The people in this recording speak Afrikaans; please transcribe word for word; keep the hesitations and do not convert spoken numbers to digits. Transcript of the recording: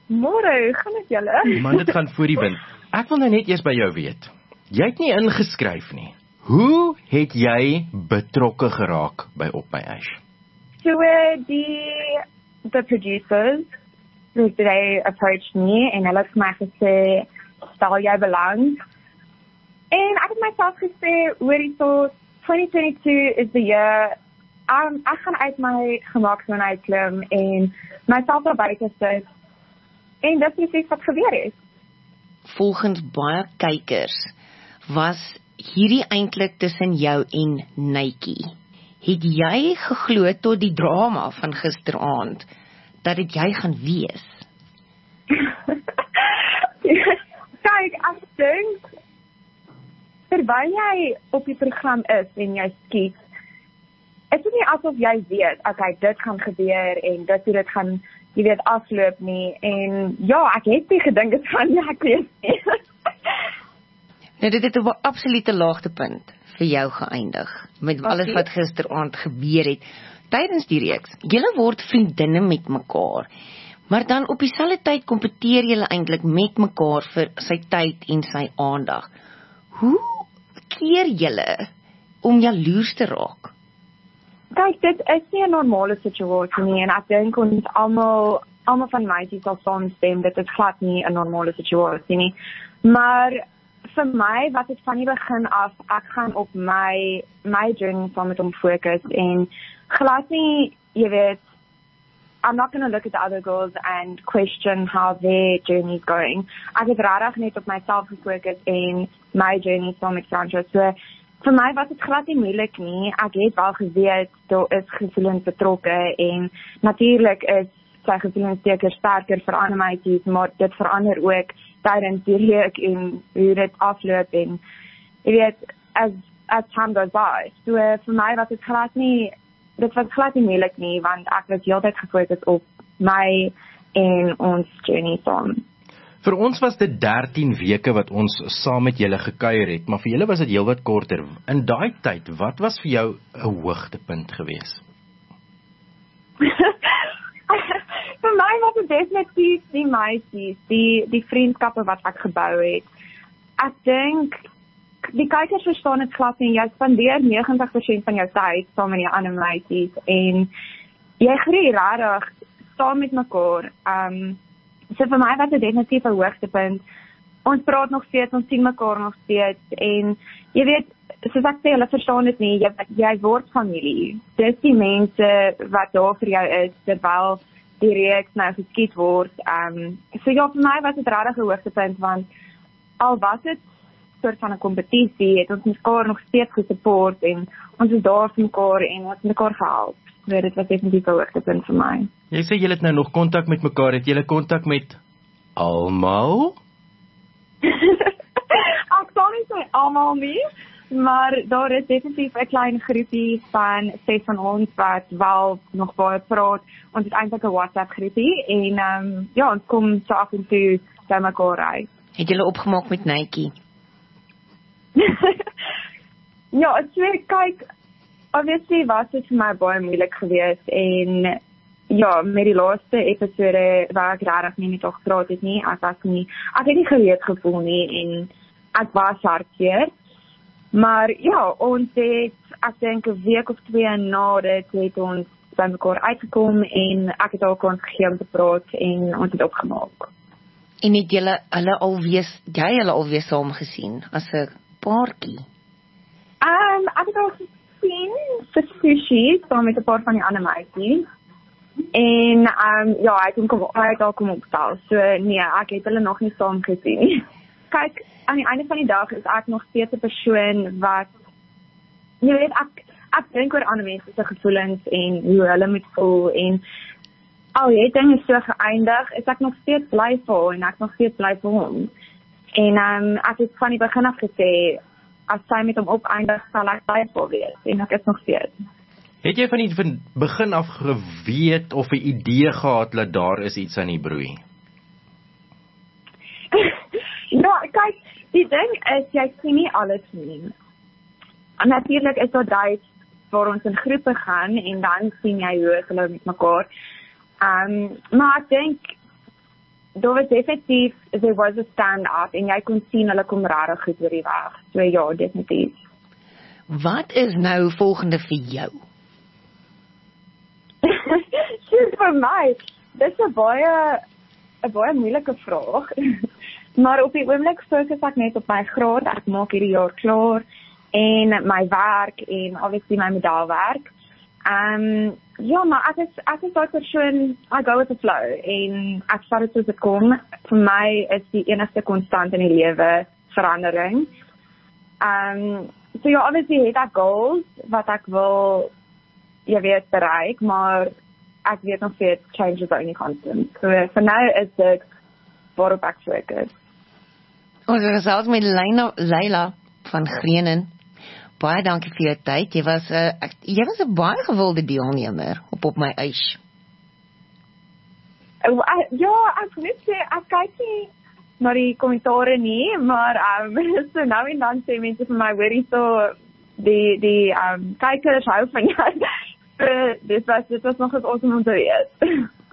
Môre, gaan dit julle? Man, dit gaan voor die wind. Ek wil nou net eers by jou weet. Jy het nie ingeskryf nie. Hoe het jy betrokke geraak by Op My Ash? So uh, die the producers, they approached me en hulle het vir my gesê, stel jy belang. En ek het myself gesê, hoorie so, twenty twenty-two is the year, um, ek gaan uit my gemaakzone uitklim en myself daar buite sit. En dit is precies wat gebeur het. Volgens baie kykers was hierdie eintlik tussen jou en Nike. Het jy geglo tot die drama van gisteraand dat dit jy gaan wees? Kyk, ek dink terwyl jy op die program is en jy skiet, is dit nie asof jy weet, okay, dit gaan gebeur en dit hoe dit gaan, jy weet, afloop nie, en ja, ek het nie gedink het van nie, ek weet nie. Nou, dit het op 'n absolute laagtepunt vir jou geëindig, met Okay. alles wat gisteraand gebeur het, tydens die reeks. Julle word vriendinne met mekaar, maar dan op dieselfde tyd kompeteer julle eintlik met mekaar vir sy tyd en sy aandag. Hoe keer julle om jaloers te raak? Kyk, dit is nie 'n normale situasie nie, en ek dink ons almal, almal van meisies sal saamstem, dit is glad nie 'n normale situasie nie. Maar vir my was dit van die begin af, ek gaan op my my journey saam met hom fokus en glad nie, jy weet, I'm not going to look at the other girls and question how their journey is going. Ek het regtig net op myself gefokus en my journey saam met Fransjo. So vir my was dit glad nie moeilik nie. Ek het wel geweet, daar is gevoelens betrokke en natuurlik is sy gevoelens seker sterker vir ander meisies, maar dit verander ook tydens die reek en hoe dit afloop en jy weet, as, as time goes by. So uh, vir my was dit glad nie, dit was glad nie moeilik nie, want ek was heeltyd gefokus op my en ons journey saam. Vir ons was dit dertien weke wat ons saam met julle gekuier het, maar vir julle was dit heelwat korter. In daai tyd, wat was vir jou 'n hoogtepunt gewees? Vir my was dit definitief die meisies, die, die vriendskappe wat ek gebou het. Ek dink, die kykers verstaan het glad nie, jy spandeer negentig persent van jou tyd saam met die ander meisies, en jy groei regtig saam met mekaar. Um, so vir my was dit definitief 'n hoogtepunt. Ons praat nog steeds, ons sien mekaar nog steeds, en jy weet, soos ek sê, hulle verstaan dit nie, jy, jy word familie. Dis die mense wat daar vir jou is, terwyl die reeks nou geskiet word. Um, so ja, vir my was dit regtig 'n hoogtepunt, want al was dit soort van 'n kompetisie, het ons mekaar nog steeds gesupport, en ons is daar vir mekaar, en ons het mekaar gehelp. So dit was definitief 'n hoogtepunt vir my. Jy sê julle het nou nog kontak met mekaar, het julle kontak met almal? Ek sal nie sê almal nie, maar daar is definitief 'n klein groepie van ses van ons wat wel nog baie praat. Ons het eintlik 'n WhatsApp groepie, en um, ja, ons kom so af en toe by mekaar uit. Het julle opgemaak met Nike? Ja, so kyk, obviously was dit vir my baie moeilik geweest, en ja, met die laaste episode waar ek regtig nie met haar gepraat het nie, ek was nie, ek het nie gereed gevoel nie, en ek was hartseer. Maar ja, ons het, ek dink 'n week of twee na dit, het ons by mekaar uitgekom, en ek het haar kans gegee om te praat, en ons het opgemaak. En het julle hulle alwees, jy hulle alwees saam gesien, as 'n paartjie? Um, ek het al gesien vir sushi, saam met 'n paar van die ander meisies. En um, ja, hy het, kom, hy het al kom opstel, so nee, ek het hulle nog nie saam gesien. Kyk, aan die einde van die dag is ek nog steeds 'n persoon wat, jy weet, ek, ek dink oor ander mense se gevoelens en hoe hulle moet voel, en al het dinge so geëindig, is ek nog steeds bly vir hom, en ek nog steeds bly vir hom. En um, ek het van die begin af gesê, as sy met hom opeindig, sal ek bly vir wees, en ek is nog steeds. Het jy van die van begin af geweet of 'n idee gehad dat daar is iets aan die broei? Ja, kyk, die ding is, jy sien nie alles nie. En natuurlik is daar daai waar ons in groepe gaan, en dan sien jy hoe hulle met mekaar. Um, maar ek dink, daar was definitief, there was a stand-up en jy kon sien hulle kom regtig goed oor die weg. So ja, definitief. Wat is nou volgende vir jou? Sjoe, vir my, dis 'n baie 'n baie moeilike vraag. Maar op die oomblik fokus ek net op my graad. Ek maak hierdie jaar klaar en my werk en obviously my medalwerk. Um ja, maar ek is ek is daai persoon, I go with the flow en ek vat dit soos dit kom. Vir my is die enigste konstant in die lewe verandering. Um so ja, obviously het ek goals wat ek wil jy weet bereik, maar ek weet nog steeds change is only constant. So vir nou is dit waarop ek fokus. Ons gesels met Leila, Leila van Greenen. Baie dankie vir jou tyd. Jy was 'n uh, jy was 'n baie gewilde deelnemer op op my eis. Uh, ja, ek moet sê ek kyk nie na die kommentare nie, maar um, so nou en dan sê mense vir my hoorie so die die um kykers hou van jou. Dit was dit was nog eens awesome om te weet.